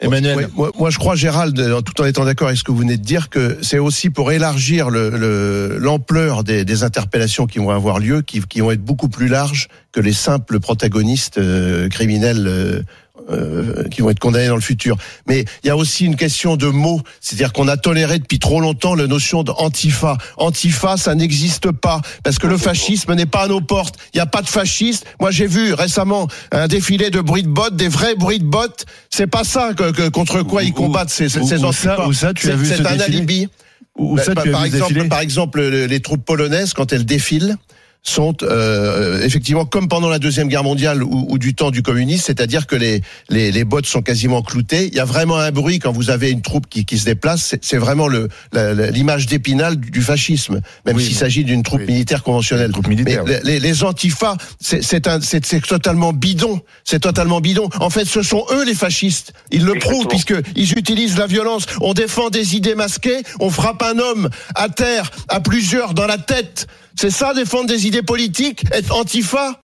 Emmanuel. Moi, je crois, Gérald, tout en étant d'accord avec ce que vous venez de dire, que c'est aussi pour élargir l'ampleur des interpellations qui vont avoir lieu, qui vont être beaucoup plus larges que les simples protagonistes criminels qui vont être condamnés dans le futur. Mais il y a aussi une question de mots, c'est-à-dire qu'on a toléré depuis trop longtemps la notion d'antifa. Antifa, ça n'existe pas, parce que le fascisme n'est pas à nos portes. Il n'y a pas de fascistes. Moi, j'ai vu récemment un défilé de bruits de bottes, des vrais bruits de bottes. C'est pas ça contre quoi ils combattent ces antifas. C'est un alibi. Par exemple, les troupes polonaises, quand elles défilent, sont effectivement comme pendant la Deuxième Guerre mondiale ou du temps du communisme, c'est-à-dire que les bottes sont quasiment cloutées. Il y a vraiment un bruit quand vous avez une troupe qui se déplace. C'est vraiment l'image d'Épinal du fascisme, même s'il s'agit d'une troupe militaire conventionnelle. Mais les antifas, c'est totalement bidon. C'est totalement bidon. En fait, ce sont eux les fascistes. Ils le prouvent puisqu'ils utilisent la violence. On défend des idées masquées. On frappe un homme à terre, à plusieurs dans la tête. C'est ça, défendre des idées politiques, être antifa?